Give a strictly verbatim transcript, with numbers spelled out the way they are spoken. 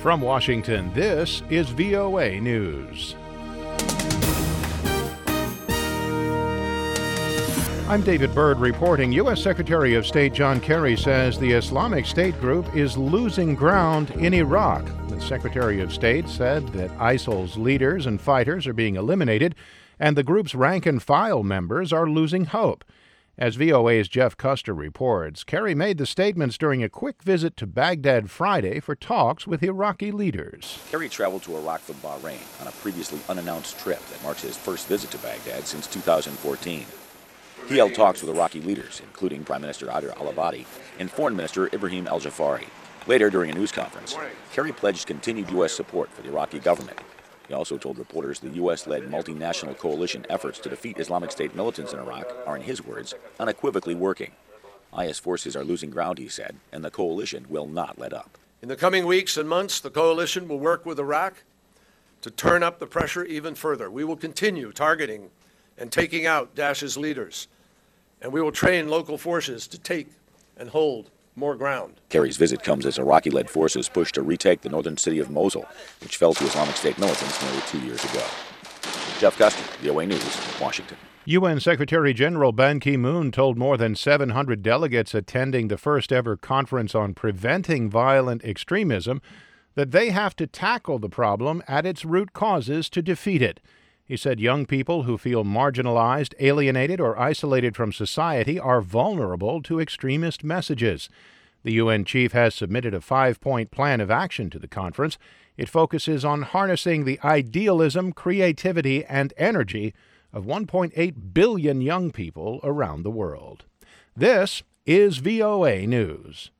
From Washington, this is V O A News. I'm David Byrd reporting. U S. Secretary of State John Kerry says the Islamic State group is losing ground in Iraq. The Secretary of State said that ISIL's leaders and fighters are being eliminated, and the group's rank-and-file members are losing hope. As V O A's Jeff Custer reports, Kerry made the statements during a quick visit to Baghdad Friday for talks with Iraqi leaders. Kerry traveled to Iraq from Bahrain on a previously unannounced trip that marks his first visit to Baghdad since two thousand fourteen. He held talks with Iraqi leaders, including Prime Minister Haider al-Abadi and Foreign Minister Ibrahim al-Jafari. Later, during a news conference, Kerry pledged continued U S support for the Iraqi government. He also told reporters the U S-led multinational coalition efforts to defeat Islamic State militants in Iraq are, in his words, unequivocally working. I S forces are losing ground, he said, and the coalition will not let up. In the coming weeks and months, the coalition will work with Iraq to turn up the pressure even further. We will continue targeting and taking out Daesh's leaders, and we will train local forces to take and hold more ground. Kerry's visit comes as Iraqi-led forces push to retake the northern city of Mosul, which fell to Islamic State militants nearly two years ago. Jeff Custer, V O A News, Washington. U N Secretary General Ban Ki-moon told more than seven hundred delegates attending the first-ever conference on preventing violent extremism that they have to tackle the problem at its root causes to defeat it. He said young people who feel marginalized, alienated, or isolated from society are vulnerable to extremist messages. The U N chief has submitted a five-point plan of action to the conference. It focuses on harnessing the idealism, creativity, and energy of one point eight billion young people around the world. This is V O A News.